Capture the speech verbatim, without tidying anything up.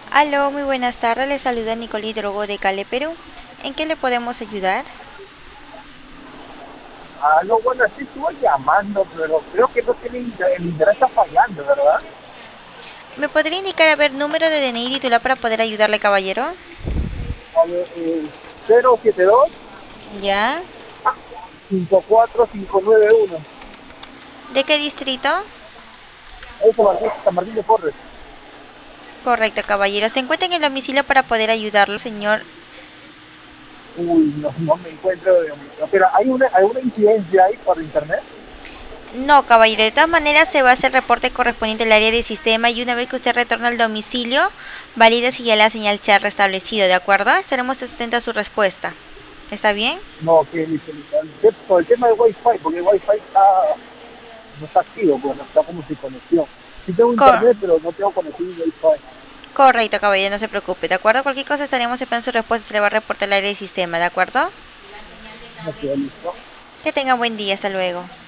Aló, muy buenas tardes. Les saluda Nicole Drogo de Cali, Perú. ¿En qué le podemos ayudar? Ah, no, bueno, sí estuve llamando, pero creo que no tiene inter- el internet está fallando, ¿verdad? ¿Me podría indicar, a ver, número de D N I titular para poder ayudarle, caballero? A ver, eh, cero siete dos ¿Ya? cinco cuatro cinco nueve uno. ¿De qué distrito? Es San Martín, San Martín de Porres. Correcto, caballero. ¿Se encuentra en el domicilio para poder ayudarlo, señor? Uy, no, no me encuentro. de- Pero hay una, hay una incidencia ahí por internet. No, caballero. De todas maneras, se va a hacer reporte correspondiente al área de sistema y una vez que usted retorne al domicilio, valida si ya la señal se ha restablecido, ¿de acuerdo? Estaremos atentos a su respuesta. ¿Está bien? No, que listo, listo. El te- por el tema del Wi-Fi, porque el Wi-Fi está, no está activo, pues no está como sin conexión. Sí tengo Cor- internet, pero no tengo conexión Wi-Fi. Correcto, caballero, no se preocupe, ¿de acuerdo? Cualquier cosa estaremos esperando su respuesta, se le va a reportar al área de sistema, ¿de acuerdo? No sé, listo. Que tenga buen día, hasta luego.